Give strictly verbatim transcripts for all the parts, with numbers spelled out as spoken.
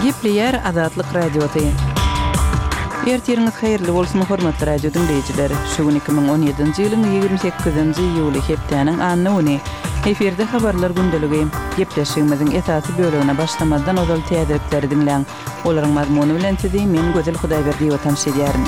Gepleyer Azatlyk radioty. Ertiriniz hayırlı bolsun hormatly radio dinleyijileri. Şu gün iki bin on ýedinji ýylyň ýygrimi sekizinji ýuly hepdeniň anyny eferde habarlar gündeligi. Gepleşigimiziň esasy bölügine başlamadan ozal täzelikleri dinleň. Olaryň mazmuny bilen sizi men Gözel Hudaýberdiýewa tanış edýärin.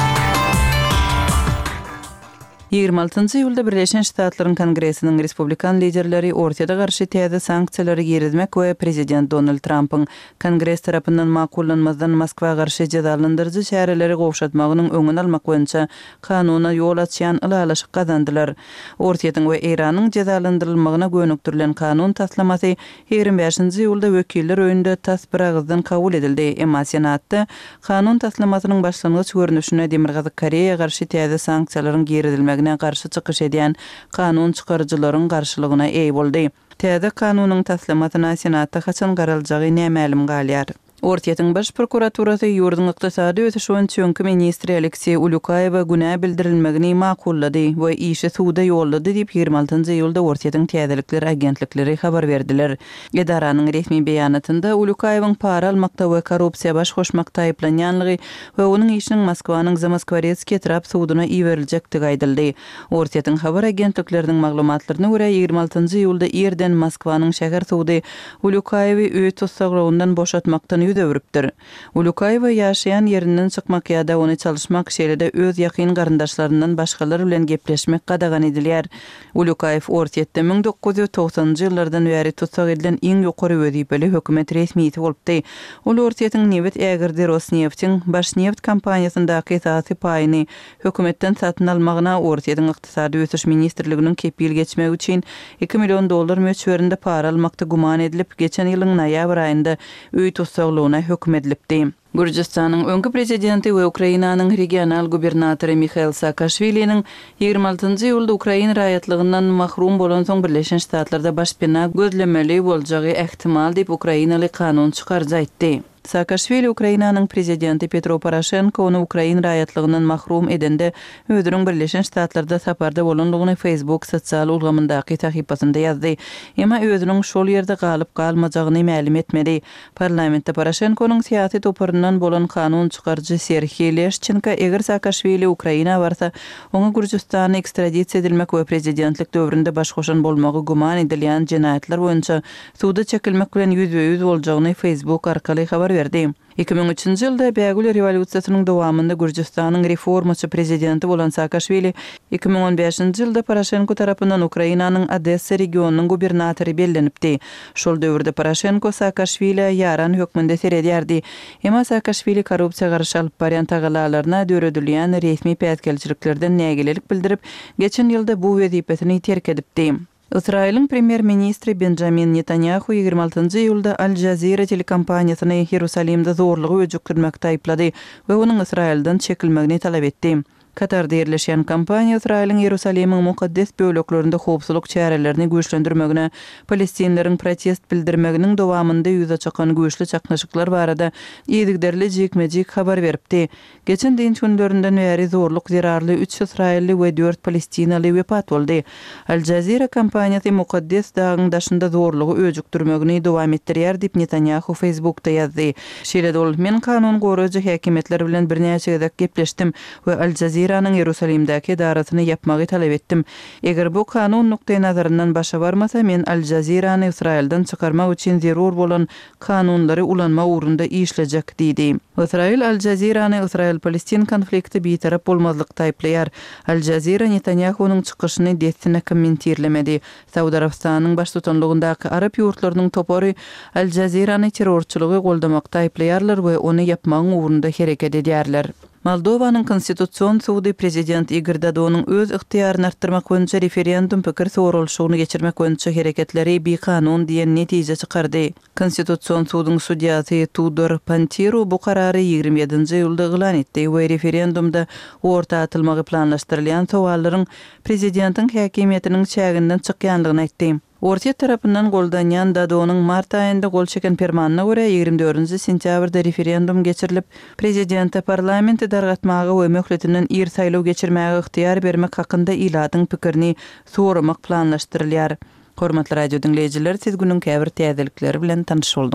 ýygrimi altynjy ýylda Birleşen Ştatlaryň Kongressiniň Respublikan liderleri ortada garşy täze sanksiýalary girizmek we Prezident Donald Trump'yň Kongress tarapyndan makullanmazdan Moskwa garşy jazalandyrjy şäherleri gowşatmagynyň öňüni almak boýunça kanuny ýol açýan ýalaşyk gazandylar. Ortaýatyň we Iranyň jazalandyrylmagyna gönükdirilen kanun taslamasy ýygrimi beşinji ýylda wekiller öýünde tas bir agızdan kabul edildi. Emma Senatda kanun taslamasynyň başlangyç görnüşine Demirgazy Koreýa garşy täze sanksiýalaryň girizilmegi garşy çykyş edýän kanun çykarjylaryň garşylygyna eý boldy. Täze kanunyň taslamasyna Senatda haçan garaljagy nämälim galýar. Ortaýatyň baş prokuraturasy ýurduň ykdysady ötüşüň çönkü ministri Aleksey Ulukayewa günä bildirilmegini makullady we işi suwda ýollady diýip ýygrimi altynjy ýylda Ortaýatyň täzelikler agentlikleri habar berdiler. Edaranyň resmi beýanatynda Ulukayewyň para almakda we korrupsiýa baş goşmakda aýplanýanlygy we onuň işiniň Moskwanyň Zamoskoretsky trap suwdyna iweriljekdi gaýdyldy. Ortaýatyň habar agentlikleriniň maglumatlaryna görä ýygrimi altynjy ýylda Erden Moskwanyň şäher suwdy Ulukayewy öýt tutsaglawyndan boşatmakdan öwrüpdir. Ulukayewa ýaşaýan ýerinden çykmak ýa-da ony çalışmak şeýlede öz ýakyn garyndaşlaryndan başgalar bilen gepleşmek gadagan edilýär. Ulukayew ortaýatda ming dokuz ýüz togsanjy ýyllardan bäri tutsak edilen iň ýokary wezipeli hökümet resmiýeti bolupdy. Ol ortaýatyň Neft ägirdi Rosneft'in baş neft kompaniýasyndaky esasy paýyny hökümetden satyn almagyna ortaýatyň ykdysady ösüş ministrliginiň kepil geçmegi üçin iki million dollar möçberinde para almakda guman edilip geçen ýylyň noýabr aýynda öýt tutsaglawna hökm edilipdi. Gürjistanyň öňkü prezidenti we Ukrainanyň regional gubernatory Mikhail Saakashviliň ýygrimi altynjy ýylda Ukraina raýatlygyndan mahrum bolan soň Birleşen Ştatlarda başpena gözlemeli boljagy ähtimal diýip Ukrainaly kanun çykarjy aýtdy. Saakashvili Ukrainanyň prezidenti Petro Poroshenko onu Ukraina raýatlygyndan mahrum edende özüniň Birleşen Ştatlarda saparda bolanlygyny Facebook sosial ulgamyndaky tahypasynda ýazdy. Emma özüniň şol ýerde galyp galmajagyny ma'lum etmedi. Parlamentde Poroshenkonyň syýasy toparyndan bolan kanun çykarjy Serhiy Leshchenko eger Saakashvili Ukraina barsa oňa Gürjistana ekstradisiýa edilmek we prezidentlik döwründe baş goşan bolmagy guman edilýän jenaýatlar boýunça suwda çekilmek bilen ýüzbe ýüz boljagyny Facebook arkaly habar berdi. iki bin üçinji ýylda Bägül rewolýusiýasynyň dowamynda Gürjistanyň reformaçy prezidenti bolan Saakashvili iki bin on beşinji ýylda Poroshenko tarapyndan Ukrainanyň Odessa regionunyň gubernatory bellenipdi. Şol döwürde Poroshenko Saakashvili ýaran hökmünde seredýärdi. Emma Saakashvili korrupsiýa garşy alyp barýan tagalalarına döredilýän resmi päýtgelçiliklerden nägilelik bildirip, geçen ýylda bu wezipesini terk edipdi. Israýlyň premier ministri Benjamin Netanyahu ýygrimi altynjy ýylda Al Jazeera telekompaniýasyny Ýerusalimde zorlugy öjükdirmekde aýplady we onuň Israýelden çekilmegini talap etdi. Katarda ýerleşýän kompaniýa Israýlyň Ýerusalimiň mukaddes böleklerinde howpsuzlyk çärelerini güýçlendirmegine, Palestinleriň protest bildirmeginiň dowamynda ýüze çykan güýçli çaknaşyklar barada ýedigderli jekmejik habar beripdi. Geçen diň günlerinden bäri zorluk zerarly üç Israýelli we dört Palestinaly wepat boldy. Al Jazeera kompaniýasy mukaddes dagyň daşynda zorlugy öjükdirmegini dowam etdirýär diýip Netanyahu Facebookda ýazdy. Şeýle ol men kanun goraýjy häkimetler bilen birnäçe gezek gepleşdim we Al Jazeera Iranyň Ýerusalimdäki edarasyny ýapmagy talap etdim. Eger bu kanun nukdaý nazaryndan başa barmasa, men Al Jazeerany Israýelden çykarmak üçin zerur bolan kanunlary ulanma ugrunda işlejek diýdi. Israýil Al Jazeerany Israýil-Palestin konflikti bitarap bolmazlykda aýplaýar. Al Jazeera Netanyahunyň çykyşyny destine kommentirlemedi. Saudy Arabistanyň baş tutanlygyndaky Arab ýurtlarynyň topary Al Jazeerany terrorçylygy goldamakda aýplaýarlar we ony ýapmagyň ugrunda hereket edýärler. Moldowanyň konstitusiýon suwdy prezident Igor Dodonyň öz ygtiýaryny artdyrmak boýunça referendum pikir sorulşygyny geçirmek boýunça hereketleri bir kanun diýen netije çykardy. Konstitusiýon suwdyň sudiýasy Tudor Pantiru bu karary ýygrimi ýedinji ýylda elan etdi we referendumda orta atylmagy planlaşdyrylýan sowallaryň prezidentiň häkimiýetiniň çäginden çykýanlygyny aýtdy. Ortaýat tarapyndan goldanýan Dodonyň mart aýynda gol çeken permanına görä ýygrimi dördünji sentýabrda referendum geçirilip, prezidente parlamenti dargatmagy we möhletinden ir saýlaw geçirmäge ygtiýar bermek hakynda iladyň pikirini soramak planlaşdyrylýar. Hormatly radio dinleyijiler, siz günüň käbir täzelikleri bilen tanış boldunuz.